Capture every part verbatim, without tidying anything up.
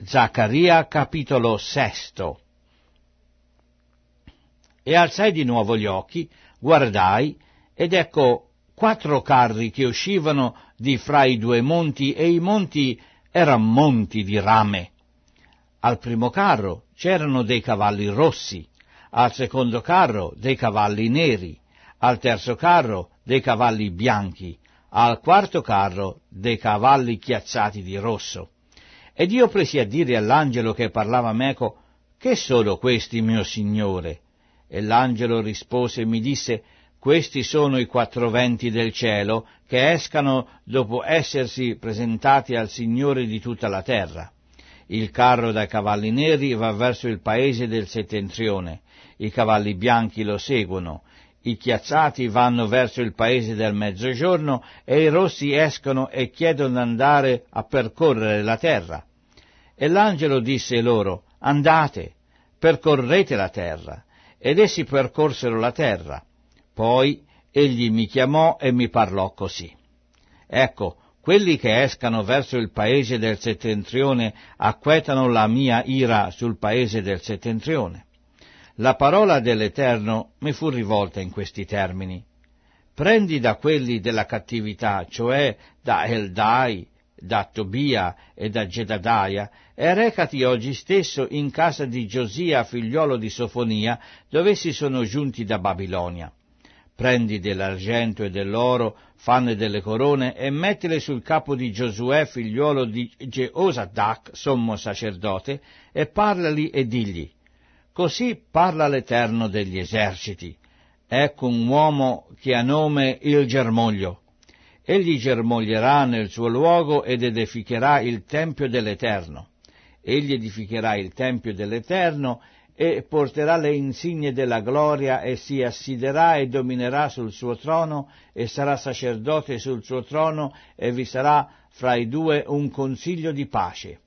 Zaccaria capitolo sesto. E alzai di nuovo gli occhi, guardai, ed ecco quattro carri che uscivano di fra i due monti, e i monti erano monti di rame. Al primo carro c'erano dei cavalli rossi, al secondo carro dei cavalli neri, al terzo carro dei cavalli bianchi, al quarto carro dei cavalli chiazzati di rosso. Ed io presi a dire all'angelo che parlava meco: che sono questi, mio signore? E l'angelo rispose e mi disse: questi sono i quattro venti del cielo che escano dopo essersi presentati al Signore di tutta la terra. Il carro dai cavalli neri va verso il paese del settentrione, i cavalli bianchi lo seguono, i chiazzati vanno verso il paese del mezzogiorno e i rossi escono e chiedono di andare a percorrere la terra. E l'angelo disse loro: andate, percorrete la terra. Ed essi percorsero la terra. Poi egli mi chiamò e mi parlò così: ecco, quelli che escano verso il paese del settentrione acquetano la mia ira sul paese del settentrione. La parola dell'Eterno mi fu rivolta in questi termini: prendi da quelli della cattività, cioè da Eldai, da Tobia e da Gedadaia, e recati oggi stesso in casa di Giosia, figliolo di Sofonia, dove si sono giunti da Babilonia. Prendi dell'argento e dell'oro, fanne delle corone, e mettile sul capo di Giosuè, figliolo di Jeozadak, sommo sacerdote, e parlali e digli: così parla l'Eterno degli eserciti. Ecco un uomo che ha nome il germoglio. Egli germoglierà nel suo luogo ed edificherà il Tempio dell'Eterno. Egli edificherà il Tempio dell'Eterno e porterà le insigne della gloria e si assiederà e dominerà sul suo trono e sarà sacerdote sul suo trono e vi sarà fra i due un consiglio di pace.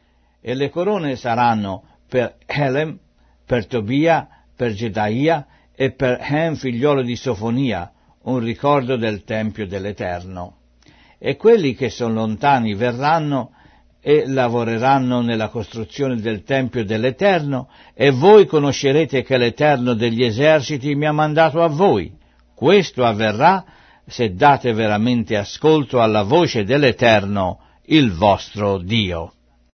E le corone saranno per Helem, per Tobia, per Gedaia e per Hem, figliolo di Sofonia, un ricordo del Tempio dell'Eterno. E quelli che sono lontani verranno e lavoreranno nella costruzione del Tempio dell'Eterno, e voi conoscerete che l'Eterno degli eserciti mi ha mandato a voi. Questo avverrà se date veramente ascolto alla voce dell'Eterno, il vostro Dio.